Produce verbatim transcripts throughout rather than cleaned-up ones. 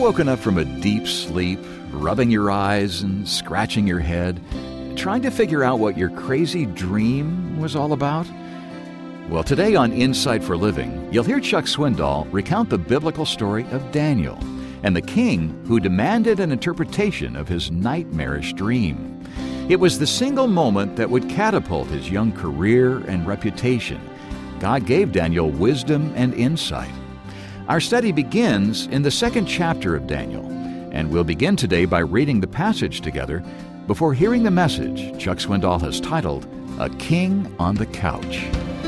woken up from a deep sleep, rubbing your eyes and scratching your head, trying to figure out what your crazy dream was all about? Well, today on Insight for Living, you'll hear Chuck Swindoll recount the biblical story of Daniel and the king who demanded an interpretation of his nightmarish dream. It was the single moment that would catapult his young career and reputation. God gave Daniel wisdom and insight. Our study begins in the second chapter of Daniel, and we'll begin today by reading the passage together before hearing the message Chuck Swindoll has titled, A King on the Couch.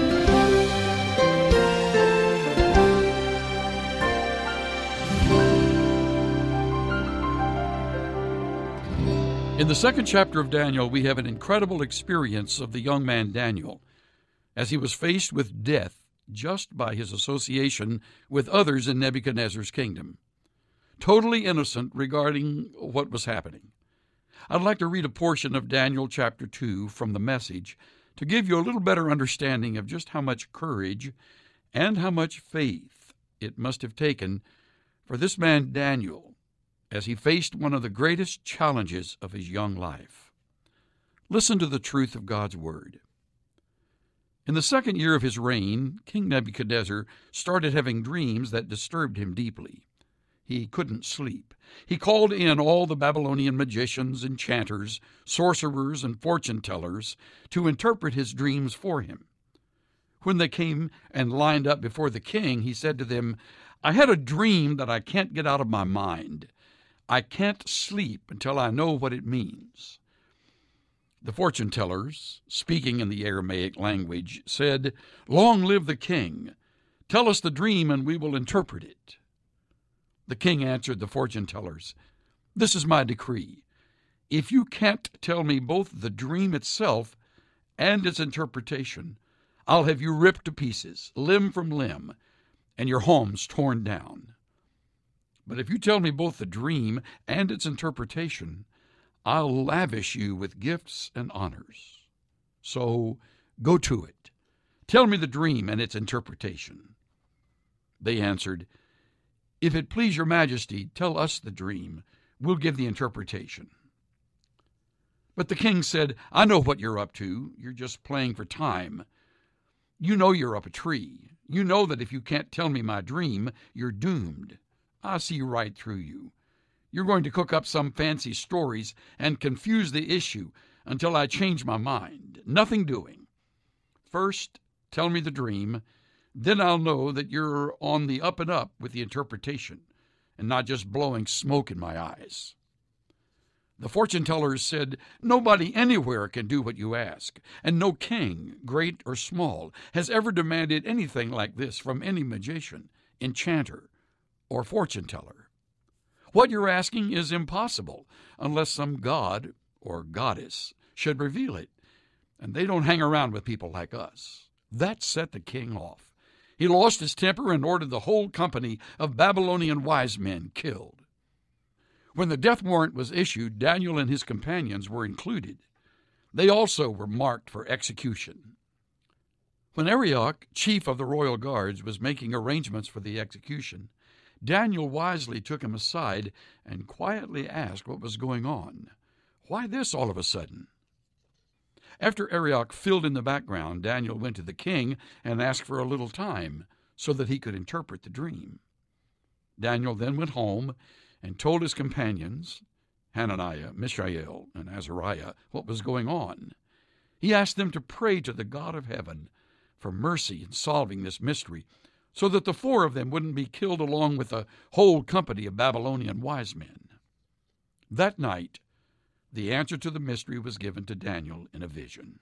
In the second chapter of Daniel, we have an incredible experience of the young man Daniel as he was faced with death just by his association with others in Nebuchadnezzar's kingdom, totally innocent regarding what was happening. I'd like to read a portion of Daniel chapter two from the Message to give you a little better understanding of just how much courage and how much faith it must have taken for this man Daniel as he faced one of the greatest challenges of his young life. Listen to the truth of God's Word. In the second year of his reign, King Nebuchadnezzar started having dreams that disturbed him deeply. He couldn't sleep. He called in all the Babylonian magicians, enchanters, sorcerers, and fortune-tellers to interpret his dreams for him. When they came and lined up before the king, he said to them, "I had a dream that I can't get out of my mind. I can't sleep until I know what it means." The fortune-tellers, speaking in the Aramaic language, said, "Long live the king! Tell us the dream and we will interpret it." The king answered the fortune-tellers, "This is my decree. If you can't tell me both the dream itself and its interpretation, I'll have you ripped to pieces, limb from limb, and your homes torn down. But if you tell me both the dream and its interpretation, I'll lavish you with gifts and honors. So go to it. Tell me the dream and its interpretation." They answered, "If it please your majesty, tell us the dream. We'll give the interpretation." But the king said, "I know what you're up to. You're just playing for time. You know you're up a tree. You know that if you can't tell me my dream, you're doomed. I see right through you. You're going to cook up some fancy stories and confuse the issue until I change my mind. Nothing doing. First, tell me the dream. Then I'll know that you're on the up and up with the interpretation and not just blowing smoke in my eyes." The fortune-tellers said, "Nobody anywhere can do what you ask, and no king, great or small, has ever demanded anything like this from any magician, enchanter, or fortune-teller. What you're asking is impossible unless some god or goddess should reveal it, and they don't hang around with people like us." That set the king off. He lost his temper and ordered the whole company of Babylonian wise men killed. When the death warrant was issued, Daniel and his companions were included. They also were marked for execution. When Arioch, chief of the royal guards, was making arrangements for the execution, Daniel wisely took him aside and quietly asked what was going on. Why this all of a sudden? After Arioch filled in the background, Daniel went to the king and asked for a little time so that he could interpret the dream. Daniel then went home and told his companions, Hananiah, Mishael, and Azariah, what was going on. He asked them to pray to the God of heaven for mercy in solving this mystery, so that the four of them wouldn't be killed along with a whole company of Babylonian wise men. That night, the answer to the mystery was given to Daniel in a vision.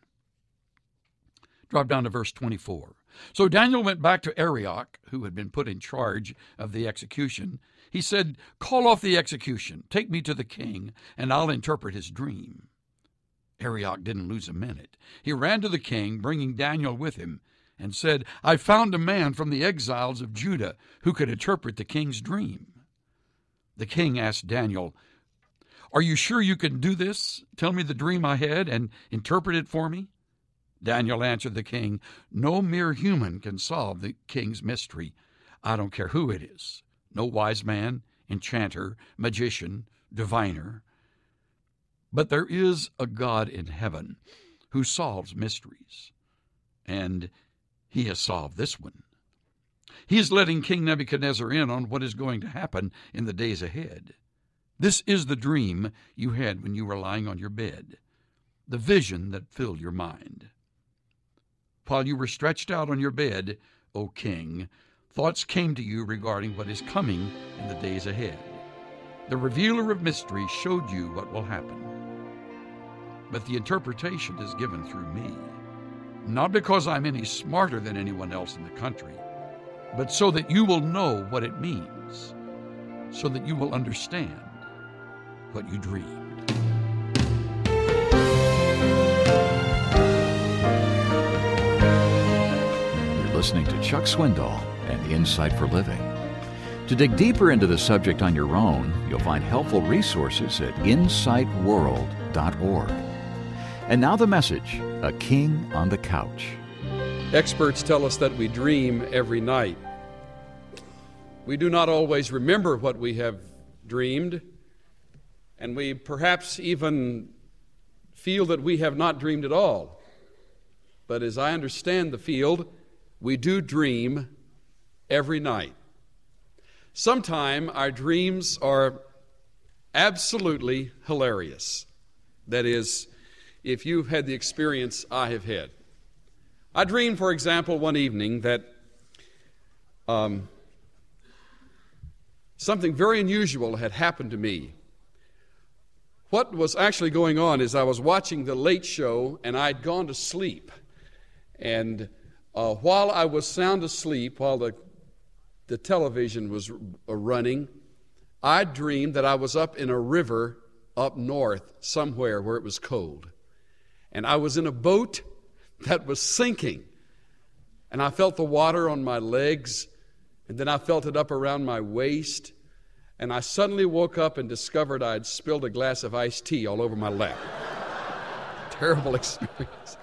Drop down to verse twenty-four. So Daniel went back to Arioch, who had been put in charge of the execution. He said, "Call off the execution. Take me to the king, and I'll interpret his dream." Arioch didn't lose a minute. He ran to the king, bringing Daniel with him, and said, "I found a man from the exiles of Judah who could interpret the king's dream." The king asked Daniel, "Are you sure you can do this? Tell me the dream I had and interpret it for me?" Daniel answered the king, "No mere human can solve the king's mystery. I don't care who it is. No wise man, enchanter, magician, diviner. But there is a God in heaven who solves mysteries, and he has solved this one. He is letting King Nebuchadnezzar in on what is going to happen in the days ahead. This is the dream you had when you were lying on your bed, the vision that filled your mind. While you were stretched out on your bed, O king, thoughts came to you regarding what is coming in the days ahead. The revealer of mystery showed you what will happen. But the interpretation is given through me, not because I'm any smarter than anyone else in the country, but so that you will know what it means, so that you will understand what you dreamed. You're listening to Chuck Swindoll and Insight for Living. To dig deeper into the subject on your own, you'll find helpful resources at insight world dot org. And now the message, A King on the Couch. Experts tell us that we dream every night. We do not always remember what we have dreamed, and we perhaps even feel that we have not dreamed at all. But as I understand the field, we do dream every night. Sometimes our dreams are absolutely hilarious. That is, if you've had the experience I have had. I dreamed, for example, one evening that um, something very unusual had happened to me. What was actually going on is I was watching The Late Show, and I'd gone to sleep. And uh, while I was sound asleep, while the, the television was uh, running, I dreamed that I was up in a river up north somewhere where it was cold. And I was in a boat that was sinking. And I felt the water on my legs, and then I felt it up around my waist. And I suddenly woke up and discovered I had spilled a glass of iced tea all over my lap. Terrible experience.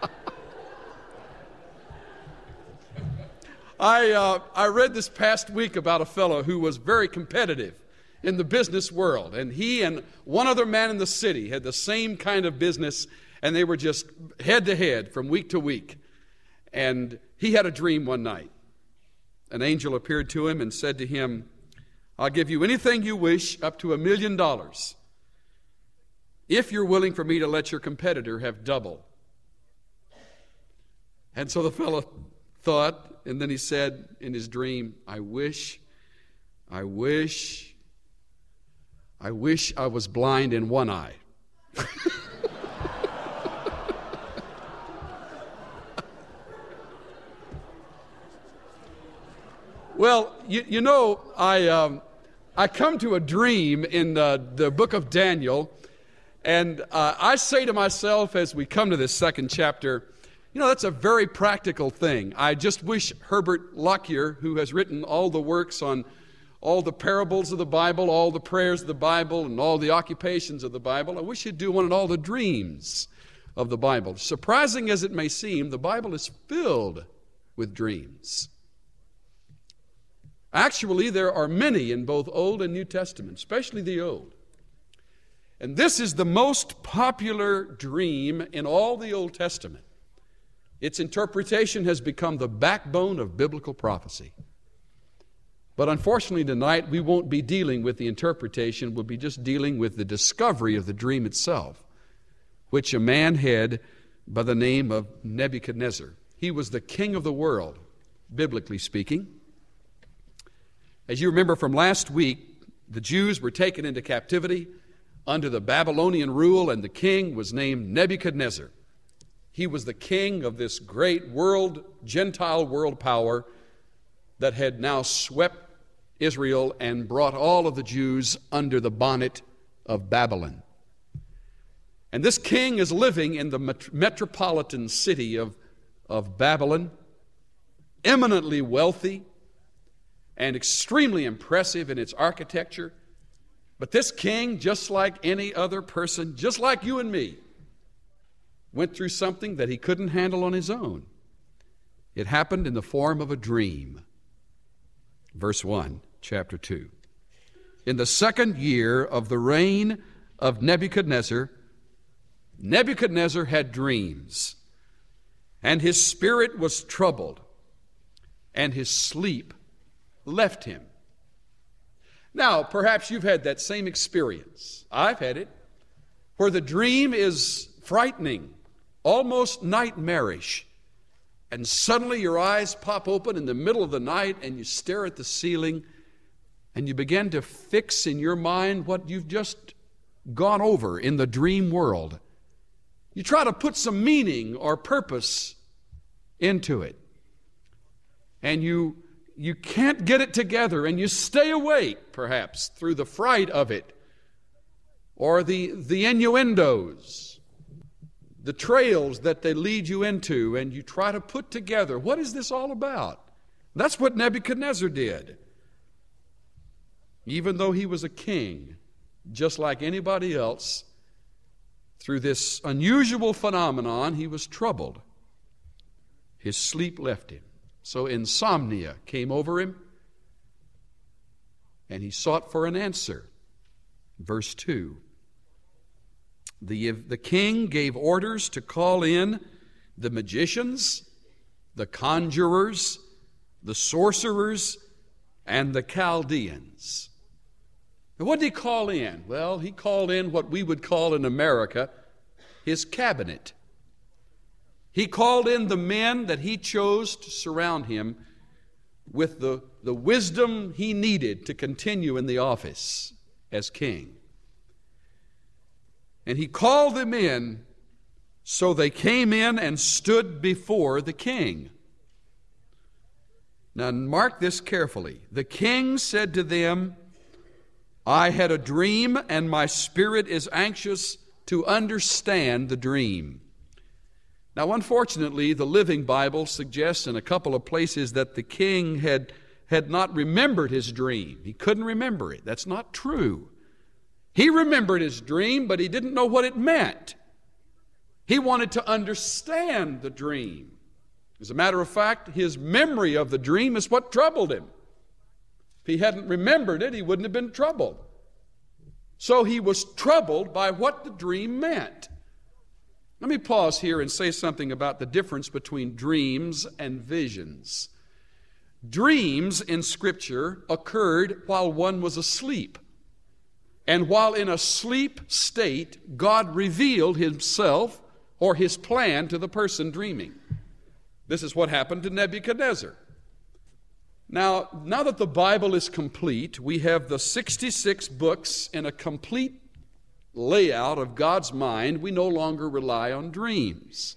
I, uh, I read this past week about a fellow who was very competitive in the business world. And he and one other man in the city had the same kind of business, and they were just head to head from week to week. And he had a dream one night. An angel appeared to him and said to him, I'll give you anything you wish, up to a million dollars, if you're willing for me to let your competitor have double. And so the fellow thought, and then he said in his dream, I wish, I wish, I wish I was blind in one eye. Well, you, you know, I um, I come to a dream in uh, the book of Daniel, and uh, I say to myself as we come to this second chapter, you know, that's a very practical thing. I just wish Herbert Lockyer, who has written all the works on all the parables of the Bible, all the prayers of the Bible, and all the occupations of the Bible, I wish he'd do one on all the dreams of the Bible. Surprising as it may seem, the Bible is filled with dreams. Actually, there are many in both Old and New Testament, especially the Old. And this is the most popular dream in all the Old Testament. Its interpretation has become the backbone of biblical prophecy. But unfortunately tonight, we won't be dealing with the interpretation. We'll be just dealing with the discovery of the dream itself, which a man had by the name of Nebuchadnezzar. He was the king of the world, biblically speaking. As you remember from last week, the Jews were taken into captivity under the Babylonian rule, and the king was named Nebuchadnezzar. He was the king of this great world, Gentile world power that had now swept Israel and brought all of the Jews under the bonnet of Babylon. And this king is living in the met- metropolitan city of, of Babylon, eminently wealthy, and extremely impressive in its architecture. But this king, just like any other person, just like you and me, went through something that he couldn't handle on his own. It happened in the form of a dream. Verse one, chapter two. in the second year of the reign of Nebuchadnezzar, Nebuchadnezzar had dreams, and his spirit was troubled, and his sleep left him. Now, perhaps you've had that same experience. I've had it, where the dream is frightening, almost nightmarish, and suddenly your eyes pop open in the middle of the night and you stare at the ceiling and you begin to fix in your mind what you've just gone over in the dream world. You try to put some meaning or purpose into it. And you you can't get it together, and you stay awake, perhaps, through the fright of it, or the, the innuendos, the trails that they lead you into, and you try to put together, what is this all about? That's what Nebuchadnezzar did. Even though he was a king, just like anybody else, through this unusual phenomenon, he was troubled. His sleep left him. So insomnia came over him, and he sought for an answer. Verse two. The, the king gave orders to call in the magicians, the conjurers, the sorcerers, and the Chaldeans. And what did he call in? Well, he called in what we would call in America his cabinet. He called in the men that he chose to surround him with the, the wisdom he needed to continue in the office as king. And he called them in, so they came in and stood before the king. Now mark this carefully. The king said to them, I had a dream, and my spirit is anxious to understand the dream. Now, unfortunately, the Living Bible suggests in a couple of places that the king had, had not remembered his dream. He couldn't remember it. That's not true. He remembered his dream, but he didn't know what it meant. He wanted to understand the dream. As a matter of fact, his memory of the dream is what troubled him. If he hadn't remembered it, he wouldn't have been troubled. So he was troubled by what the dream meant. Let me pause here and say something about the difference between dreams and visions. Dreams in Scripture occurred while one was asleep. And while in a sleep state, God revealed Himself or His plan to the person dreaming. This is what happened to Nebuchadnezzar. Now, now that the Bible is complete, we have the sixty-six books in a complete layout of God's mind. We no longer rely on dreams.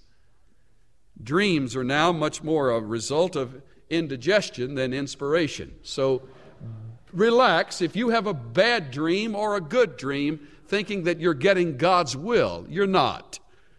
Dreams are now much more a result of indigestion than inspiration. So relax. If you have a bad dream or a good dream, thinking that you're getting God's will, you're not.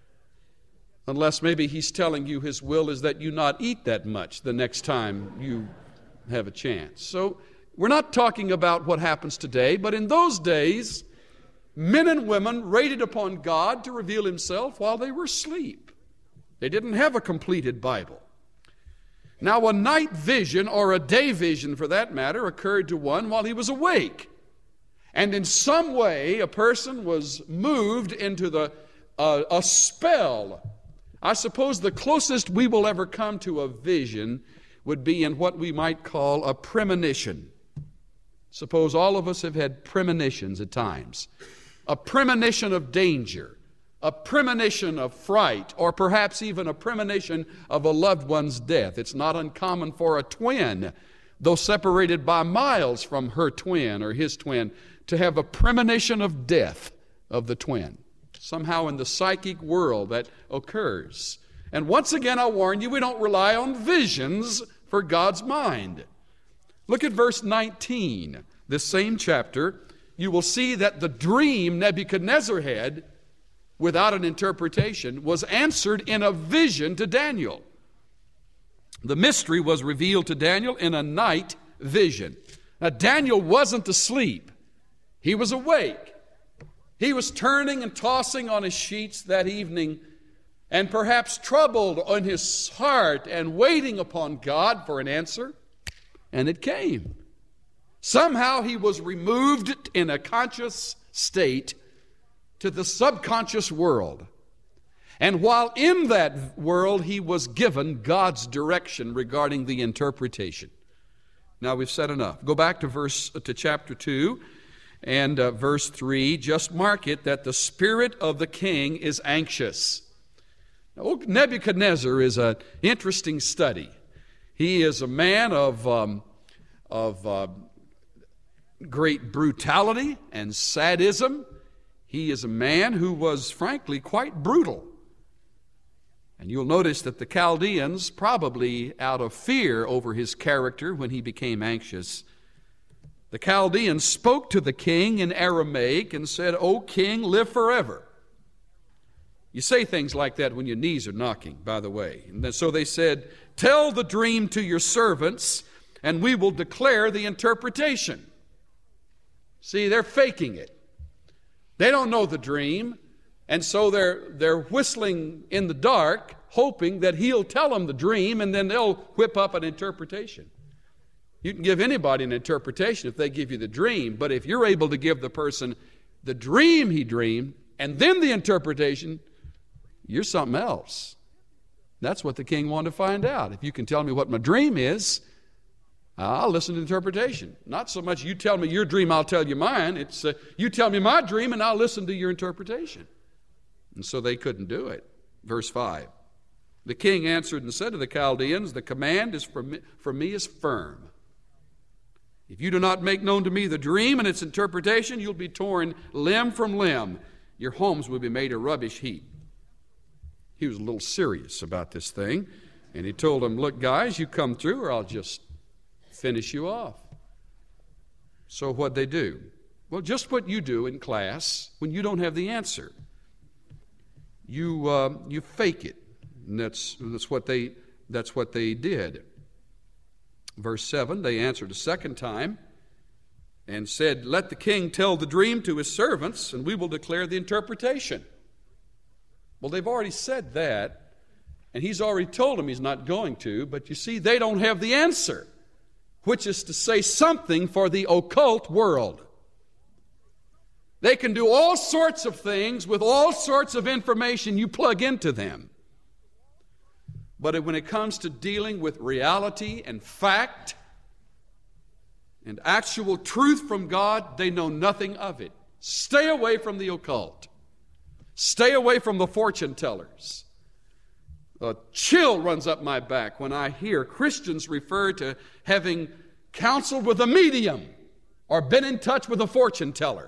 Unless maybe He's telling you His will is that you not eat that much the next time you have a chance. So we're not talking about what happens today, but in those days, men and women waited upon God to reveal Himself while they were asleep. They didn't have a completed Bible. Now, a night vision, or a day vision for that matter, occurred to one while he was awake. And in some way, a person was moved into the uh, a spell. I suppose the closest we will ever come to a vision would be in what we might call a premonition. Suppose all of us have had premonitions at times. A premonition of danger, a premonition of fright, or perhaps even a premonition of a loved one's death. It's not uncommon for a twin, though separated by miles from her twin or his twin, to have a premonition of death of the twin. Somehow in the psychic world that occurs. And once again, I warn you, we don't rely on visions for God's mind. Look at verse nineteen, this same chapter. You will see that the dream Nebuchadnezzar had, without an interpretation, was answered in a vision to Daniel. The mystery was revealed to Daniel in a night vision. Now, Daniel wasn't asleep. He was awake. He was turning and tossing on his sheets that evening, and perhaps troubled on his heart and waiting upon God for an answer. And it came. Somehow he was removed in a conscious state to the subconscious world. And while in that world, he was given God's direction regarding the interpretation. Now we've said enough. Go back to verse to chapter two and uh, verse three. Just mark it that the spirit of the king is anxious. Now, Nebuchadnezzar is an interesting study. He is a man of um, of uh, great brutality and sadism. He is a man who was, frankly, quite brutal. And you'll notice that the Chaldeans, probably out of fear over his character when he became anxious, the Chaldeans spoke to the king in Aramaic and said, "O king, live forever." You say things like that when your knees are knocking, by the way. And then, so they said, "Tell the dream to your servants, and we will declare the interpretation." See, they're faking it. They don't know the dream, and so they're they're whistling in the dark, hoping that he'll tell them the dream, and then they'll whip up an interpretation. You can give anybody an interpretation if they give you the dream, but if you're able to give the person the dream he dreamed, and then the interpretation, you're something else. That's what the king wanted to find out. If you can tell me what my dream is, I'll listen to the interpretation. Not so much you tell me your dream, I'll tell you mine. It's uh, you tell me my dream and I'll listen to your interpretation. And so they couldn't do it. Verse five. The king answered and said to the Chaldeans, "The command is for me, for me is firm. If you do not make known to me the dream and its interpretation, you'll be torn limb from limb. Your homes will be made a rubbish heap." He was a little serious about this thing. And he told them, "Look, guys, you come through or I'll just finish you off." So what'd they do? Well, just what you do in class when you don't have the answer. You uh, you fake it. And that's that's what they that's what they did. Verse seven, they answered a second time and said, "Let the king tell the dream to his servants, and we will declare the interpretation." Well, they've already said that, and he's already told them he's not going to, but you see, they don't have the answer, which is to say something for the occult world. They can do all sorts of things with all sorts of information you plug into them. But when it comes to dealing with reality and fact and actual truth from God, they know nothing of it. Stay away from the occult. Stay away from the fortune tellers. A chill runs up my back when I hear Christians refer to having counseled with a medium or been in touch with a fortune teller.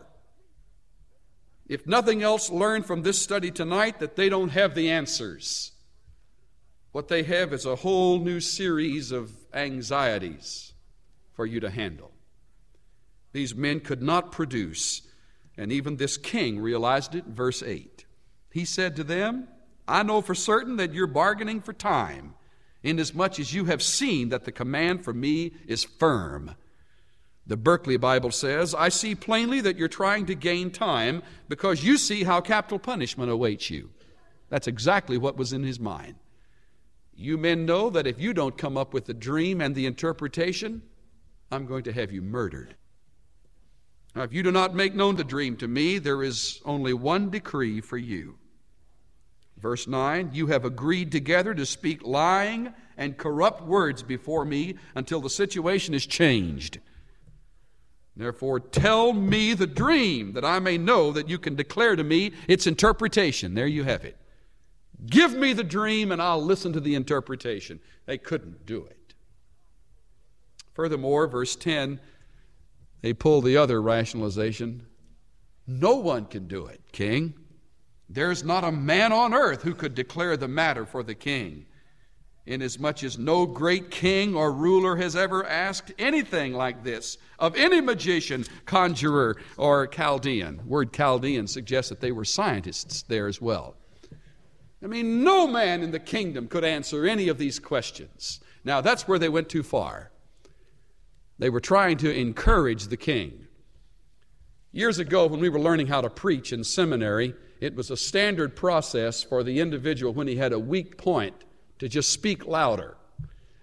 If nothing else, learn from this study tonight that they don't have the answers. What they have is a whole new series of anxieties for you to handle. These men could not produce, and even this king realized it in verse eight. He said to them, "I know for certain that you're bargaining for time, inasmuch as you have seen that the command from me is firm." The Berkeley Bible says, "I see plainly that you're trying to gain time because you see how capital punishment awaits you." That's exactly what was in his mind. You men know that if you don't come up with the dream and the interpretation, I'm going to have you murdered. Now, if you do not make known the dream to me, there is only one decree for you. Verse nine, "You have agreed together to speak lying and corrupt words before me until the situation is changed. Therefore, tell me the dream that I may know that you can declare to me its interpretation." There you have it. Give me the dream and I'll listen to the interpretation. They couldn't do it. Furthermore, verse ten, they pull the other rationalization. "No one can do it, king. There's not a man on earth who could declare the matter for the king, inasmuch as no great king or ruler has ever asked anything like this of any magician, conjurer, or Chaldean." Word Chaldean suggests that they were scientists there as well. I mean, no man in the kingdom could answer any of these questions. Now, that's where they went too far. They were trying to encourage the king. Years ago, when we were learning how to preach in seminary, it was a standard process for the individual when he had a weak point to just speak louder.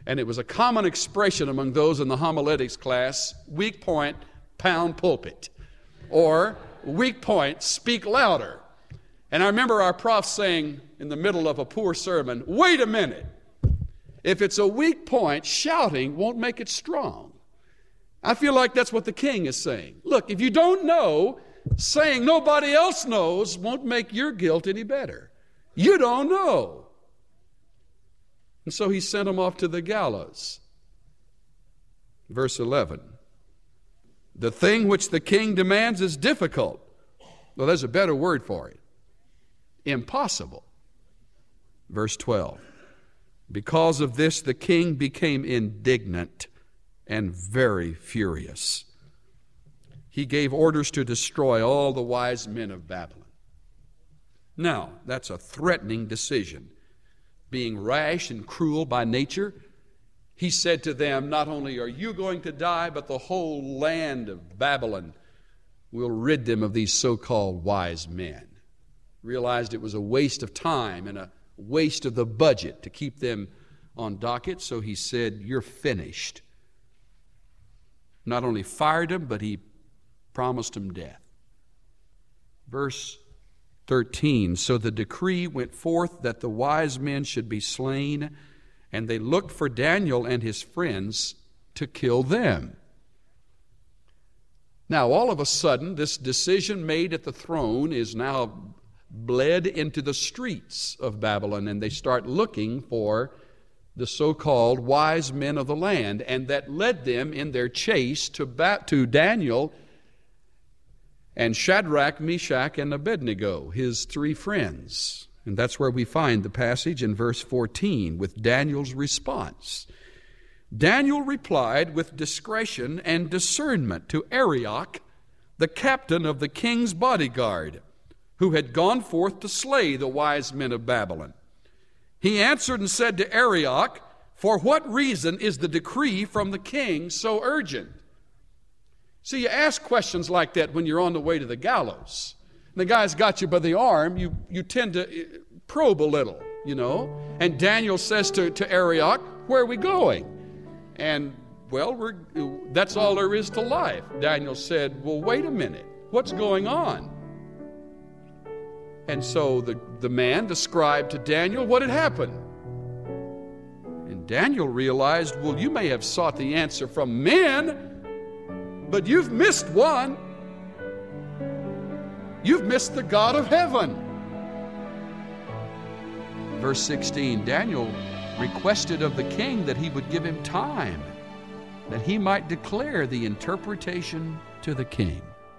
And it was a common expression among those in the homiletics class, weak point, pound pulpit. Or weak point, speak louder. And I remember our prof saying in the middle of a poor sermon, wait a minute. If it's a weak point, shouting won't make it strong. I feel like that's what the king is saying. Look, if you don't know, saying nobody else knows won't make your guilt any better. You don't know. And so he sent him off to the gallows. Verse eleven. The thing which the king demands is difficult. Well, there's a better word for it. Impossible. Verse twelve. Because of this, the king became indignant and very furious. He gave orders to destroy all the wise men of Babylon. Now, that's a threatening decision. Being rash and cruel by nature, he said to them, not only are you going to die, but the whole land of Babylon will rid them of these so-called wise men. Realized it was a waste of time and a waste of the budget to keep them on docket, so he said, you're finished. Not only fired them, but he promised them death. Verse thirteen, so the decree went forth that the wise men should be slain, and they looked for Daniel and his friends to kill them. Now, all of a sudden, this decision made at the throne is now bled into the streets of Babylon, and they start looking for the so-called wise men of the land, and that led them in their chase to, ba- to Daniel and Shadrach, Meshach, and Abednego, his three friends. And that's where we find the passage in verse fourteen with Daniel's response. Daniel replied with discretion and discernment to Arioch, the captain of the king's bodyguard, who had gone forth to slay the wise men of Babylon. He answered and said to Arioch, for what reason is the decree from the king so urgent? See, you ask questions like that when you're on the way to the gallows. And the guy's got you by the arm, you, you tend to probe a little, you know. And Daniel says to, to Arioch, where are we going? And, well, we're, that's all there is to life. Daniel said, well, wait a minute. What's going on? And so the, the man described to Daniel what had happened. And Daniel realized, well, you may have sought the answer from men, but you've missed one. You've missed the God of heaven. Verse sixteen, Daniel requested of the king that he would give him time, that he might declare the interpretation to the king.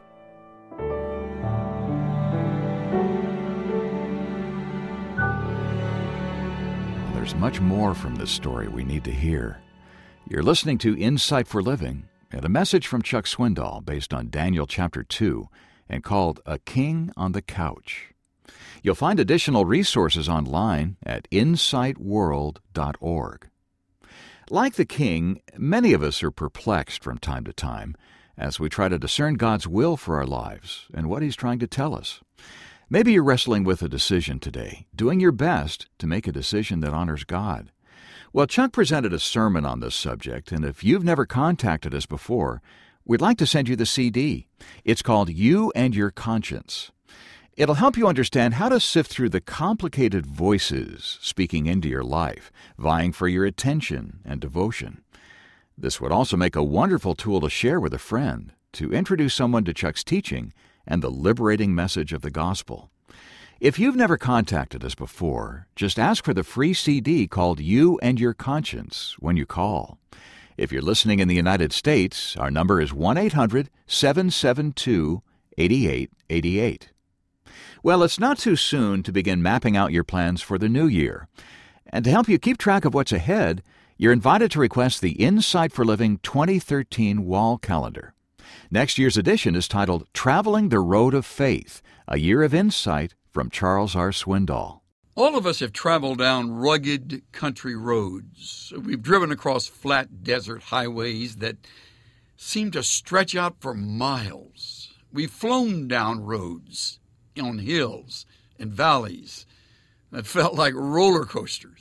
There's much more from this story we need to hear. You're listening to Insight for Living, and a message from Chuck Swindoll based on Daniel chapter two and called A King on the Couch. You'll find additional resources online at insight world dot org. Like the king, many of us are perplexed from time to time as we try to discern God's will for our lives and what He's trying to tell us. Maybe you're wrestling with a decision today, doing your best to make a decision that honors God. Well, Chuck presented a sermon on this subject, and if you've never contacted us before, we'd like to send you the C D. It's called You and Your Conscience. It'll help you understand how to sift through the complicated voices speaking into your life, vying for your attention and devotion. This would also make a wonderful tool to share with a friend, to introduce someone to Chuck's teaching and the liberating message of the gospel. If you've never contacted us before, just ask for the free C D called You and Your Conscience when you call. If you're listening in the United States, our number is one eight hundred seven seven two eight eight eight eight. Well, it's not too soon to begin mapping out your plans for the new year. And to help you keep track of what's ahead, you're invited to request the Insight for Living twenty thirteen wall calendar. Next year's edition is titled Traveling the Road of Faith, a Year of Insight from Charles R. Swindoll. All of us have traveled down rugged country roads. We've driven across flat desert highways that seem to stretch out for miles. We've flown down roads on hills and valleys that felt like roller coasters.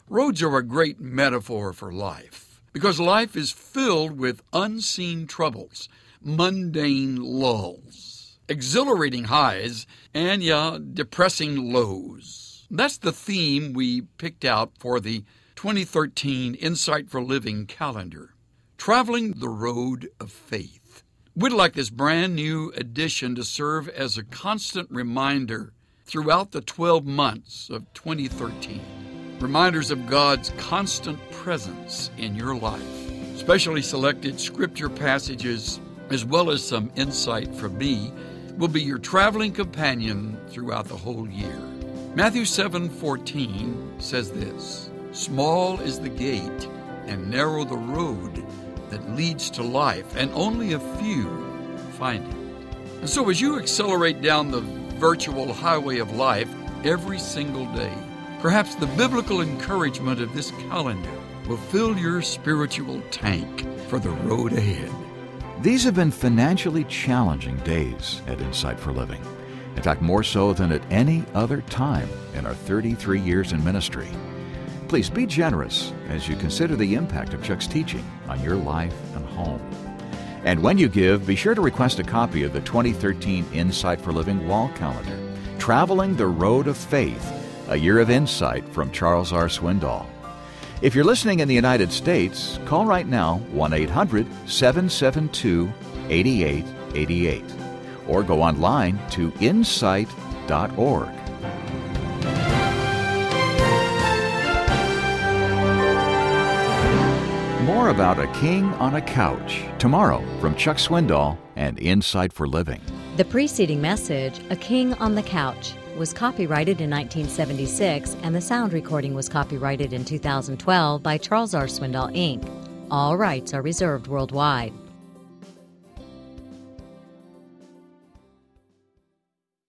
Roads are a great metaphor for life, because life is filled with unseen troubles, mundane lulls, exhilarating highs, and, yeah, depressing lows. That's the theme we picked out for the twenty thirteen Insight for Living calendar, Traveling the Road of Faith. We'd like this brand new edition to serve as a constant reminder throughout the twelve months of twenty thirteen. Reminders of God's constant presence in your life. Specially selected scripture passages, as well as some insight from me, will be your traveling companion throughout the whole year. Matthew seven fourteen says this, "Small is the gate and narrow the road that leads to life, and only a few find it." And so as you accelerate down the virtual highway of life every single day, perhaps the biblical encouragement of this calendar will fill your spiritual tank for the road ahead. These have been financially challenging days at Insight for Living. In fact, more so than at any other time in our thirty-three years in ministry. Please be generous as you consider the impact of Chuck's teaching on your life and home. And when you give, be sure to request a copy of the twenty thirteen Insight for Living wall calendar, Traveling the Road of Faith, a year of insight from Charles R. Swindoll. If you're listening in the United States, call right now, one eight hundred seven seven two eight eight eight eight, or go online to insight dot org. More about A King on a Couch tomorrow from Chuck Swindoll and Insight for Living. The preceding message, A King on the Couch, was copyrighted in nineteen seventy-six, and the sound recording was copyrighted in two thousand twelve by Charles R. Swindoll, Incorporated. All rights are reserved worldwide.